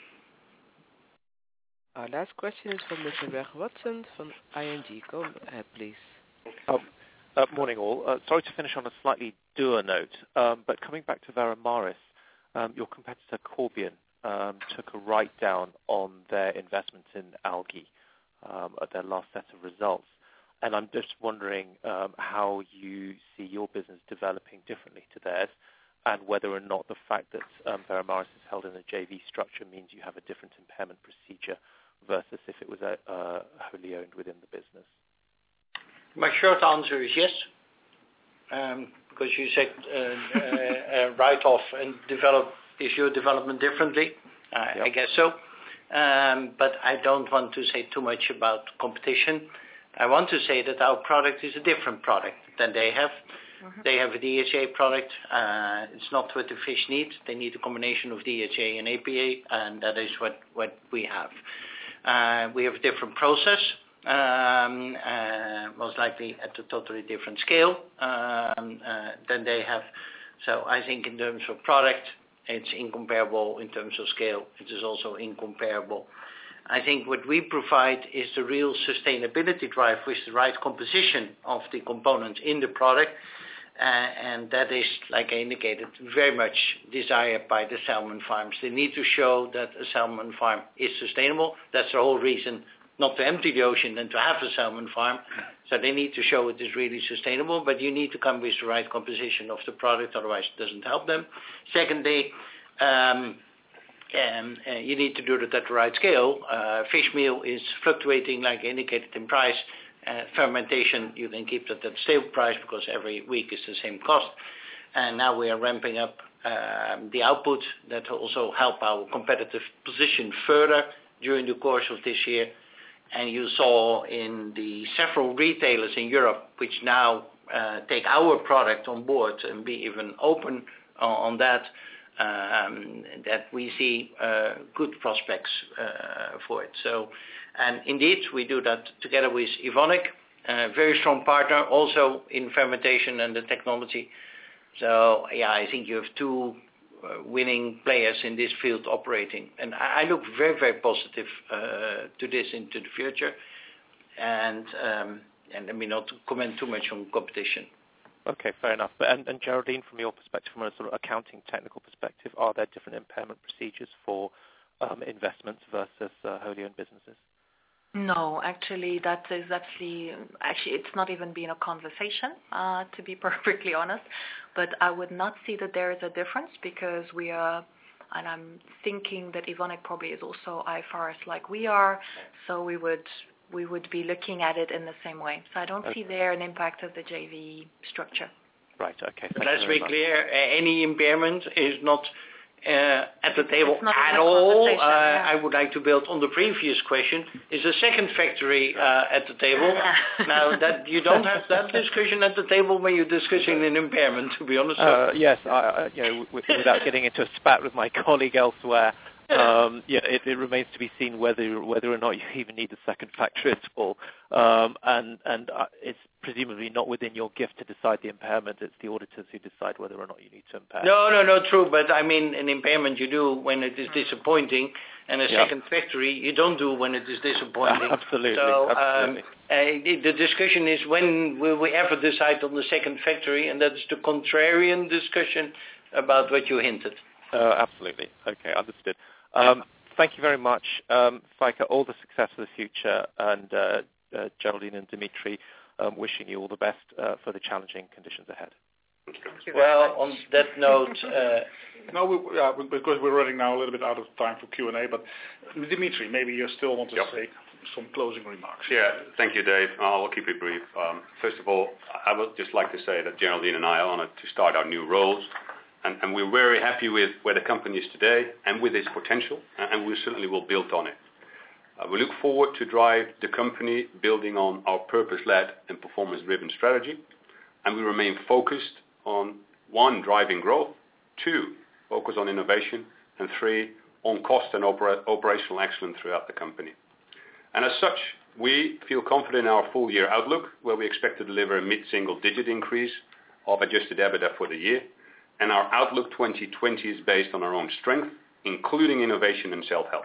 Our last question is from Mister Reg Watson from I N G. Go ahead, please. Um, uh, morning all. Uh, sorry to finish on a slightly dour note, um, but coming back to Veramaris, um, your competitor Corbion um, took a write-down on their investments in algae um, at their last set of results. And I'm just wondering um, how you see your business developing differently to theirs, and whether or not the fact that um, Veramaris is held in a J V structure means you have a different impairment procedure versus if it was a, uh, wholly owned within the business. My short answer is yes, um, because you said uh, uh, uh, write off and develop is your development differently? Uh, yep. I guess so. Um, but I don't want to say too much about competition. I want to say that our product is a different product than they have. Mm-hmm. They have a D H A product. Uh, it's not what the fish need. They need a combination of D H A and A P A, and that is what, what we have. Uh, we have a different process, um, uh, most likely at a totally different scale um, uh, than they have. So I think in terms of product, it's incomparable. In terms of scale, it is also incomparable. I think what we provide is the real sustainability drive with the right composition of the components in the product. Uh, and that is, like I indicated, very much desired by the salmon farms. They need to show that a salmon farm is sustainable. That's the whole reason not to empty the ocean and to have a salmon farm. So they need to show it is really sustainable, but you need to come with the right composition of the product, otherwise it doesn't help them. Secondly, um, um, uh, you need to do it at the right scale. Uh, fish meal is fluctuating, like indicated, in price. Uh, fermentation, you can keep that at stable price because every week is the same cost. And now we are ramping up uh, the output that will also help our competitive position further during the course of this year. And you saw in the several retailers in Europe which now uh, take our product on board and be even open on, on that, um, that we see uh, good prospects uh, for it. So, and indeed, we do that together with Evonik, a very strong partner also in fermentation and the technology. So, yeah, I think you have two uh, winning players in this field operating. And I, I look very, very positive uh, to this into the future. And, um, and let me not comment too much on competition. Okay, fair enough. But, and, and Geraldine, from your perspective, from a sort of accounting technical perspective, are there different impairment procedures for um, investments versus uh, wholly owned businesses? No, actually, that is actually, actually, it's not even been a conversation, uh, to be perfectly honest. But I would not see that there is a difference because we are, and I'm thinking that Evonik probably is also I F R S like we are, so we would we would be looking at it in the same way. So I don't okay. see there an impact of the J V structure. Right. Okay. But let's be clear: any impairment is not Uh, at the table at a all. Uh, yeah. I would like to build on the previous question. Is a second factory uh, at the table? Now that you don't have that discussion at the table when you're discussing an impairment, to be honest. Uh, yes, I, I, you know, w- without getting into a spat with my colleague elsewhere, um, yeah, it, it remains to be seen whether whether or not you even need a second factory at all. Um, and and uh, it's presumably not within your gift to decide the impairment. It's the auditors who decide whether or not you need to impair. No, no, no, true. But I mean, an impairment you do when it is disappointing, and a yeah. second factory you don't do when it is disappointing. Absolutely. So absolutely. Um, uh, the discussion is when will we ever decide on the second factory, and that is the contrarian discussion about what you hinted. Uh, absolutely. Okay, understood. Um, thank you very much, um, Feike. All the success for the future, and uh, uh, Geraldine and Dimitri, um, wishing you all the best uh, for the challenging conditions ahead. Well, on that note, uh, no, we, uh, because we're running now a little bit out of time for Q and A. But Dimitri, maybe you still want to yep. say some closing remarks. Yeah, thank you, Dave. I'll keep it brief. Um, first of all, I would just like to say that Geraldine and I are honored to start our new roles. And, and we're very happy with where the company is today and with its potential, and we certainly will build on it. Uh, we look forward to drive the company building on our purpose-led and performance-driven strategy, and we remain focused on, one, driving growth, two, focus on innovation, and three, on cost and opera- operational excellence throughout the company. And as such, we feel confident in our full-year outlook, where we expect to deliver a mid-single-digit increase of adjusted EBITDA for the year. And our Outlook twenty twenty is based on our own strength, including innovation and self-help.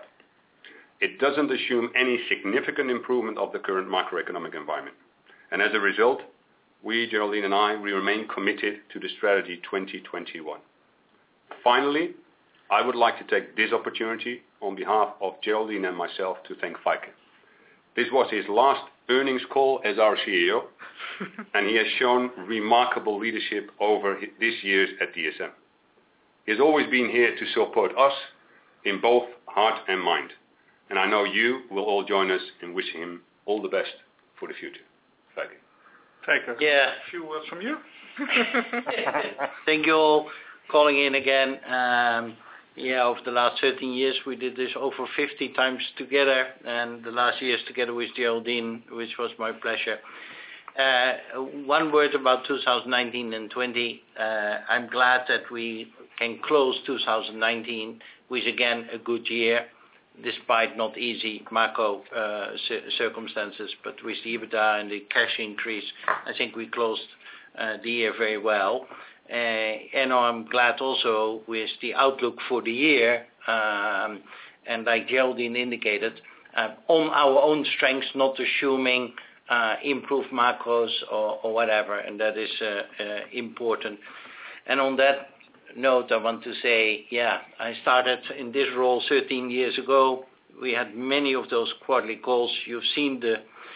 It doesn't assume any significant improvement of the current macroeconomic environment. And as a result, we, Geraldine and I, we remain committed to the strategy twenty twenty-one. Finally, I would like to take this opportunity on behalf of Geraldine and myself to thank Feike. This was his last earnings call as our C E O, and he has shown remarkable leadership over this years at D S M. He has always been here to support us in both heart and mind, and I know you will all join us in wishing him all the best for the future. Thank you. Take a yeah. few words from you. Thank you all calling in again. Um, yeah, over the last thirteen years, we did this over fifty times together, and the last years together with Geraldine, which was my pleasure. Uh, one word about two thousand nineteen and twenty. Uh, I'm glad that we can close two thousand nineteen with again a good year, despite not easy macro uh, circumstances, but with the EBITDA and the cash increase, I think we closed uh, the year very well. Uh, and I'm glad also with the outlook for the year, um, and like Geraldine indicated, uh, on our own strengths, not assuming uh, improved macros or, or whatever, and that is uh, uh, important. And on that note, I want to say, yeah, I started in this role thirteen years ago. We had many of those quarterly calls. You've seen the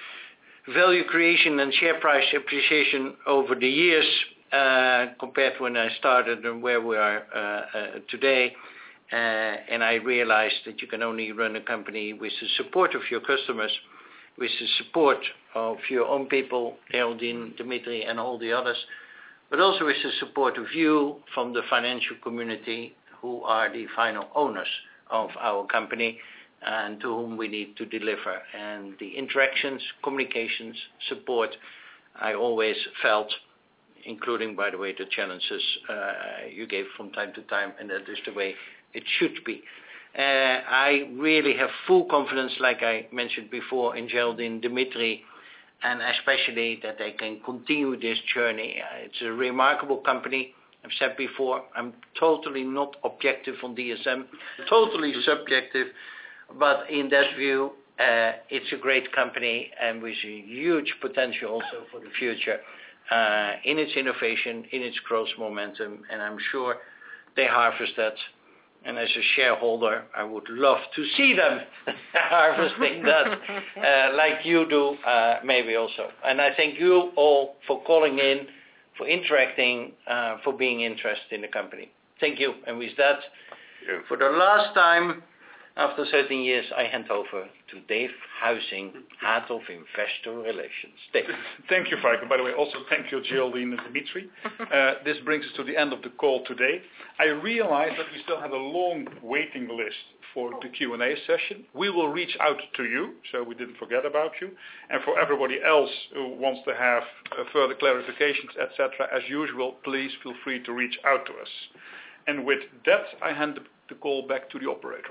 value creation and share price appreciation over the years uh, compared to when I started and where we are uh, uh, today. Uh, and I realized that you can only run a company with the support of your customers, with the support of your own people, Geraldine, Dimitri, and all the others, but also with the support of you from the financial community, who are the final owners of our company and to whom we need to deliver. And the interactions, communications, support, I always felt, including, by the way, the challenges uh, you gave from time to time, and that is the way it should be. Uh, I really have full confidence, like I mentioned before, in Geraldine, Dimitri, and especially that they can continue this journey. Uh, it's a remarkable company. I've said before, I'm totally not objective on D S M, totally subjective, but in that view, uh, it's a great company and with a huge potential also for the future uh, in its innovation, in its growth momentum, and I'm sure they harvest that. And as a shareholder, I would love to see them harvesting that uh, like you do, uh, maybe also. And I thank you all for calling in, for interacting, uh, for being interested in the company. Thank you. And with that, yeah. For the last time, after thirteen years, I hand over to Dave Huizing, Head of Investor Relations. Dave. Thank you, Feike. By the way, also thank you, Geraldine and Dimitri. Uh, this brings us to the end of the call today. I realize that we still have a long waiting list for the Q and A session. We will reach out to you, so we didn't forget about you. And for everybody else who wants to have uh, further clarifications, et cetera, as usual, please feel free to reach out to us. And with that, I hand the call back to the operator.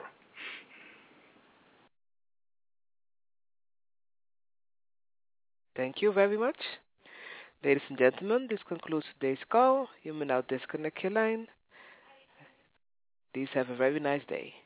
Thank you very much. Ladies and gentlemen, this concludes today's call. You may now disconnect your line. Please have a very nice day.